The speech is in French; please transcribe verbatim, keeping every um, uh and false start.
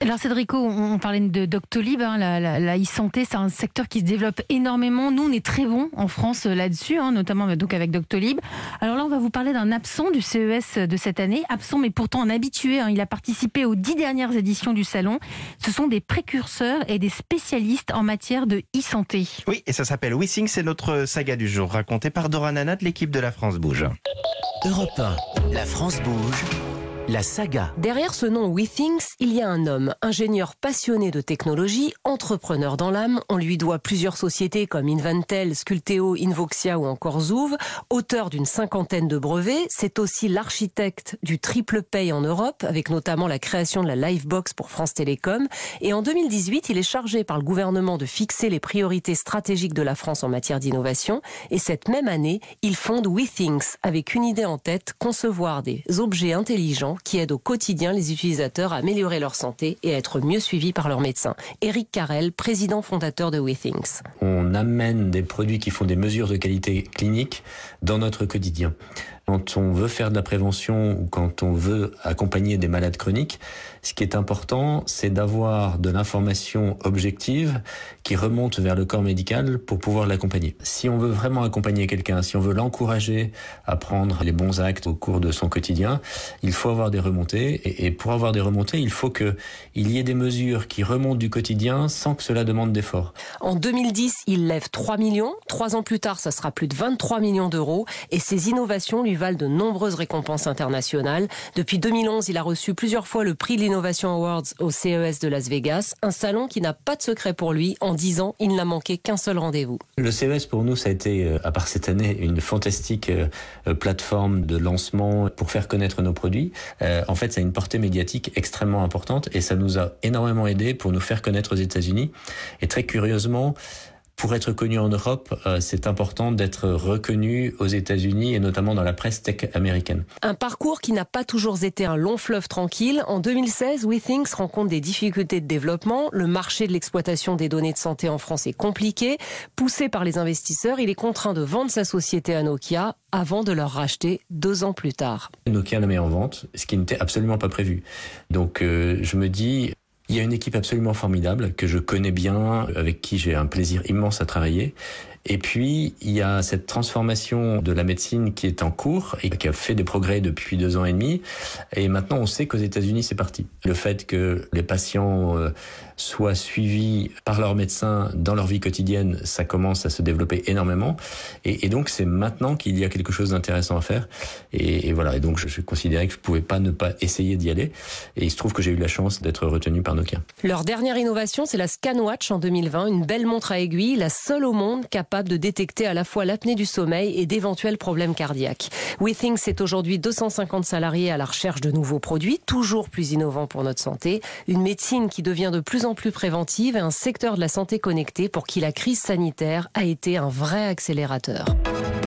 Alors Cédrico, on parlait de Doctolib, hein, la, la, la e-santé, c'est un secteur qui se développe énormément. Nous, on est très bons en France là-dessus, hein, notamment donc avec Doctolib. Alors là, on va vous parler d'un absent du C E S de cette année. Absent, mais pourtant un habitué. Hein, il a participé aux dix dernières éditions du salon. Ce sont des précurseurs et des spécialistes en matière de e-santé. Oui, et ça s'appelle WeThink, c'est notre saga du jour, racontée par Dora Nana de l'équipe de La France Bouge. Europe un, La France Bouge. La saga. Derrière ce nom WeThink, il y a un homme, ingénieur passionné de technologie, entrepreneur dans l'âme. On lui doit plusieurs sociétés comme Inventel, Sculteo, Invoxia ou encore Zouv. Auteur d'une cinquantaine de brevets, c'est aussi l'architecte du triple pay en Europe, avec notamment la création de la Livebox pour France Télécom. Et en deux mille dix-huit, il est chargé par le gouvernement de fixer les priorités stratégiques de la France en matière d'innovation. Et cette même année, il fonde WeThink avec une idée en tête, concevoir des objets intelligents qui aident au quotidien les utilisateurs à améliorer leur santé et à être mieux suivis par leurs médecins. Éric Carrel, président fondateur de WeThink. On amène des produits qui font des mesures de qualité clinique dans notre quotidien. Quand on veut faire de la prévention ou quand on veut accompagner des malades chroniques, ce qui est important, c'est d'avoir de l'information objective qui remonte vers le corps médical pour pouvoir l'accompagner. Si on veut vraiment accompagner quelqu'un, si on veut l'encourager à prendre les bons actes au cours de son quotidien, il faut avoir des remontées. Et pour avoir des remontées, il faut qu'il y ait des mesures qui remontent du quotidien sans que cela demande d'efforts. En deux mille dix, il lève trois millions. Trois ans plus tard, ça sera plus de vingt-trois millions d'euros. Et ses innovations lui valent de nombreuses récompenses internationales. Depuis deux mille onze, il a reçu plusieurs fois le prix de l'Innovation Awards au C E S de Las Vegas. Un salon qui n'a pas de secret pour lui. En dix ans, il n'a manqué qu'un seul rendez-vous. Le C E S, pour nous, ça a été, à part cette année, une fantastique plateforme de lancement pour faire connaître nos produits. Euh, en fait, ça a une portée médiatique extrêmement importante et ça nous a énormément aidé pour nous faire connaître aux États-Unis. Et très curieusement, pour être connu en Europe, euh, c'est important d'être reconnu aux États-Unis et notamment dans la presse tech américaine. Un parcours qui n'a pas toujours été un long fleuve tranquille. En deux mille seize, WeThink rencontre des difficultés de développement. Le marché de l'exploitation des données de santé en France est compliqué. Poussé par les investisseurs, il est contraint de vendre sa société à Nokia avant de leur racheter deux ans plus tard. Nokia la met en vente, ce qui n'était absolument pas prévu. Donc euh, je me dis... Il y a une équipe absolument formidable que je connais bien, avec qui j'ai un plaisir immense à travailler. Et puis, il y a cette transformation de la médecine qui est en cours et qui a fait des progrès depuis deux ans et demi. Et maintenant, on sait qu'aux États-Unis, c'est parti. Le fait que les patients soient suivis par leurs médecins dans leur vie quotidienne, ça commence à se développer énormément. Et, et donc, c'est maintenant qu'il y a quelque chose d'intéressant à faire. Et, et voilà. Et donc, je, je considérais que je ne pouvais pas ne pas essayer d'y aller. Et il se trouve que j'ai eu la chance d'être retenu par Nokia. Leur dernière innovation, c'est la ScanWatch en deux mille vingt, une belle montre à aiguille, la seule au monde capable de détecter à la fois l'apnée du sommeil et d'éventuels problèmes cardiaques. WeThink, c'est aujourd'hui deux cent cinquante salariés à la recherche de nouveaux produits, toujours plus innovants pour notre santé, une médecine qui devient de plus en plus préventive et un secteur de la santé connectée pour qui la crise sanitaire a été un vrai accélérateur.